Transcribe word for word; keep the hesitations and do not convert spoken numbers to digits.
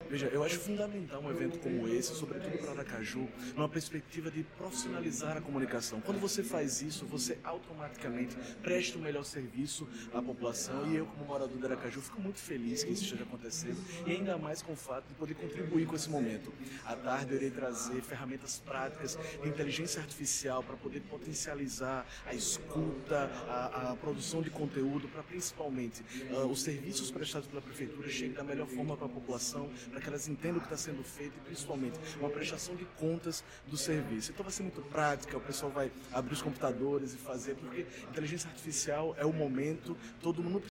Veja, eu acho fundamental um evento como esse, sobretudo para Aracaju, numa perspectiva de profissionalizar a comunicação. Quando você faz isso, você automaticamente presta o melhor serviço à população, e eu, como morador de Aracaju, fico muito feliz que isso esteja acontecendo, e ainda mais com o fato de poder contribuir com esse momento. À tarde eu irei trazer ferramentas práticas de inteligência artificial para poder potencializar a escuta, a, a produção de conteúdo, para principalmente uh, os serviços prestados pela Prefeitura cheguem da melhor forma para a população, para que elas entendam o que está sendo feito e principalmente uma prestação de contas do serviço. Então vai ser muito prática, o pessoal vai abrir os computadores e fazer, porque inteligência artificial é o momento, todo mundo